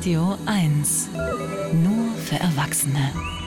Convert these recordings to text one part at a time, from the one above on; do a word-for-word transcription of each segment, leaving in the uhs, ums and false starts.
Radio eins. Nur für Erwachsene.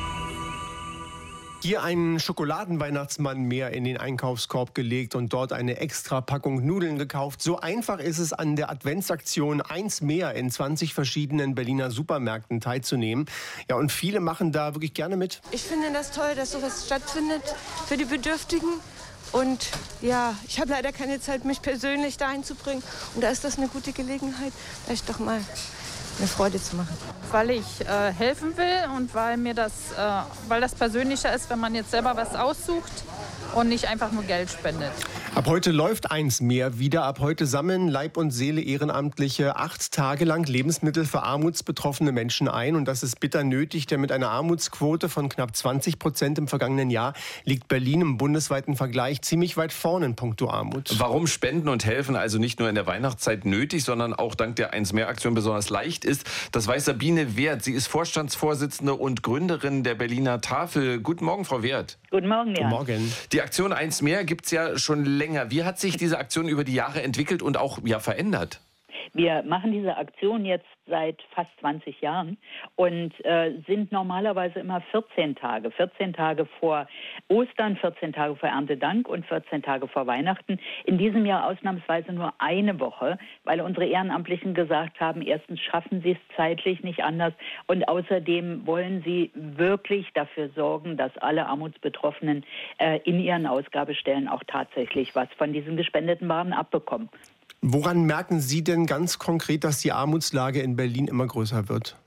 Hier einen Schokoladenweihnachtsmann mehr in den Einkaufskorb gelegt und dort eine extra Packung Nudeln gekauft. So einfach ist es, an der Adventsaktion eins mehr in zwanzig verschiedenen Berliner Supermärkten teilzunehmen. Ja, und viele machen da wirklich gerne mit. Ich finde das toll, dass sowas stattfindet für die Bedürftigen. Und ja, ich habe leider keine Zeit, mich persönlich da einzubringen. Und da ist das eine gute Gelegenheit, vielleicht doch mal eine Freude zu machen. Weil ich äh, helfen will und weil mir das, äh, weil das persönlicher ist, wenn man jetzt selber was aussucht und nicht einfach nur Geld spendet. Ab heute läuft eins mehr wieder. Ab heute sammeln Leib und Seele Ehrenamtliche acht Tage lang Lebensmittel für armutsbetroffene Menschen ein. Und das ist bitter nötig, denn mit einer Armutsquote von knapp zwanzig Prozent im vergangenen Jahr liegt Berlin im bundesweiten Vergleich ziemlich weit vorne in puncto Armut. Warum Spenden und Helfen also nicht nur in der Weihnachtszeit nötig, sondern auch dank der eins mehr Aktion besonders leicht ist, das weiß Sabine Wert. Sie ist Vorstandsvorsitzende und Gründerin der Berliner Tafel. Guten Morgen, Frau Wert. Guten Morgen, ja. Guten Morgen. Die Aktion eins mehr gibt es ja schon länger. Wie hat sich diese Aktion über die Jahre entwickelt und auch ja, verändert? Wir machen diese Aktion jetzt seit fast zwanzig Jahren und äh, sind normalerweise immer vierzehn Tage. vierzehn Tage vor Ostern, vierzehn Tage vor Erntedank und vierzehn Tage vor Weihnachten. In diesem Jahr ausnahmsweise nur eine Woche, weil unsere Ehrenamtlichen gesagt haben, erstens schaffen sie es zeitlich nicht anders und außerdem wollen sie wirklich dafür sorgen, dass alle Armutsbetroffenen äh, in ihren Ausgabestellen auch tatsächlich was von diesen gespendeten Waren abbekommen. Woran merken Sie denn ganz konkret, dass die Armutslage in Berlin immer größer wird?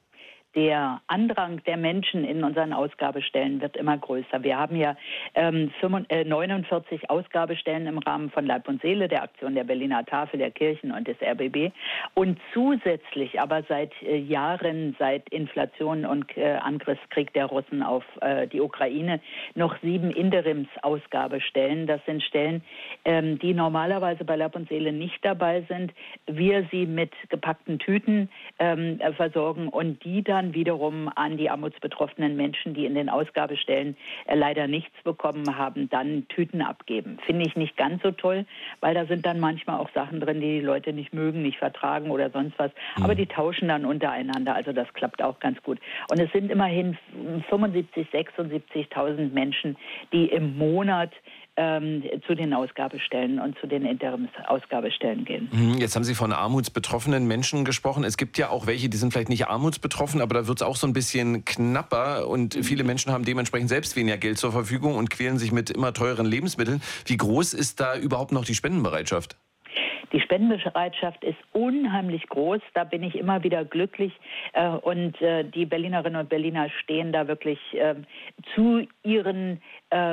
Der Andrang der Menschen in unseren Ausgabestellen wird immer größer. Wir haben ja ähm, neunundvierzig Ausgabestellen im Rahmen von Leib und Seele, der Aktion der Berliner Tafel, der Kirchen und des R B B. Und zusätzlich aber seit äh, Jahren, seit Inflation und äh, Angriffskrieg der Russen auf äh, die Ukraine, noch sieben Interimsausgabestellen. Das sind Stellen, ähm, die normalerweise bei Leib und Seele nicht dabei sind. Wir sie mit gepackten Tüten ähm, versorgen und die dann wiederum an die armutsbetroffenen Menschen, die in den Ausgabestellen äh, leider nichts bekommen haben, dann Tüten abgeben. Finde ich nicht ganz so toll, weil da sind dann manchmal auch Sachen drin, die die Leute nicht mögen, nicht vertragen oder sonst was. Mhm. Aber die tauschen dann untereinander, also das klappt auch ganz gut. Und es sind immerhin fünfundsiebzig, sechsundsiebzigtausend Menschen, die im Monat ähm, zu den Ausgabestellen und zu den Interimsausgabestellen gehen. Jetzt haben Sie von armutsbetroffenen Menschen gesprochen. Es gibt ja auch welche, die sind vielleicht nicht armutsbetroffen, aber da wird es auch so ein bisschen knapper und viele Menschen haben dementsprechend selbst weniger Geld zur Verfügung und quälen sich mit immer teuren Lebensmitteln. Wie groß ist da überhaupt noch die Spendenbereitschaft? Die Spendenbereitschaft ist unheimlich groß, da bin ich immer wieder glücklich äh, und äh, die Berlinerinnen und Berliner stehen da wirklich äh, zu ihren äh,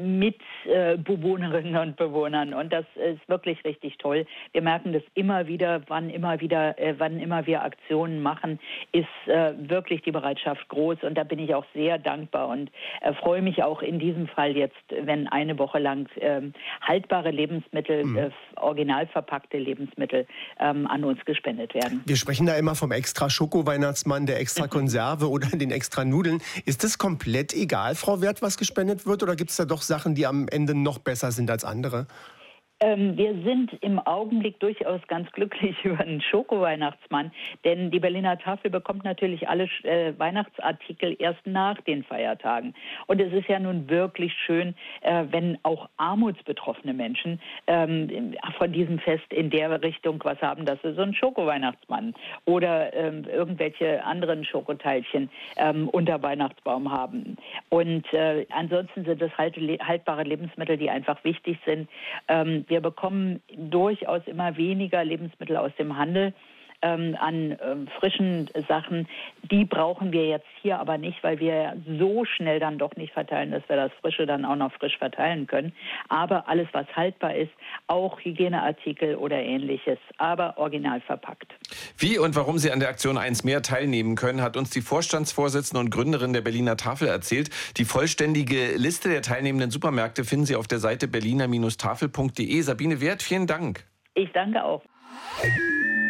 Mitbewohnerinnen und Bewohnern und das ist wirklich richtig toll. Wir merken das immer wieder, wann immer wieder, äh, wann immer wir Aktionen machen, ist äh, wirklich die Bereitschaft groß und da bin ich auch sehr dankbar und äh, freue mich auch in diesem Fall jetzt, wenn eine Woche lang äh, haltbare Lebensmittel, mhm. äh, original verpackt Lebensmittel ähm, an uns gespendet werden. Wir sprechen da immer vom extra Schoko-Weihnachtsmann, der extra Konserve oder den extra Nudeln. Ist das komplett egal, Frau Wert, was gespendet wird? Oder gibt es da doch Sachen, die am Ende noch besser sind als andere? Ähm, wir sind im Augenblick durchaus ganz glücklich über einen Schoko-Weihnachtsmann, denn die Berliner Tafel bekommt natürlich alle äh, Weihnachtsartikel erst nach den Feiertagen. Und es ist ja nun wirklich schön, äh, wenn auch armutsbetroffene Menschen ähm, von diesem Fest in der Richtung was haben, dass sie so einen Schoko-Weihnachtsmann oder ähm, irgendwelche anderen Schokoteilchen ähm, unter Weihnachtsbaum haben. Und äh, ansonsten sind es halt, haltbare Lebensmittel, die einfach wichtig sind. Ähm, Wir bekommen durchaus immer weniger Lebensmittel aus dem Handel ähm, an ähm, frischen Sachen. Die brauchen wir jetzt hier aber nicht, weil wir so schnell dann doch nicht verteilen, dass wir das Frische dann auch noch frisch verteilen können. Aber alles, was haltbar ist, auch Hygieneartikel oder Ähnliches, aber original verpackt. Wie und warum Sie an der Aktion eins mehr teilnehmen können, hat uns die Vorstandsvorsitzende und Gründerin der Berliner Tafel erzählt. Die vollständige Liste der teilnehmenden Supermärkte finden Sie auf der Seite berliner Bindestrich tafel punkt de. Sabine Wert, vielen Dank. Ich danke auch.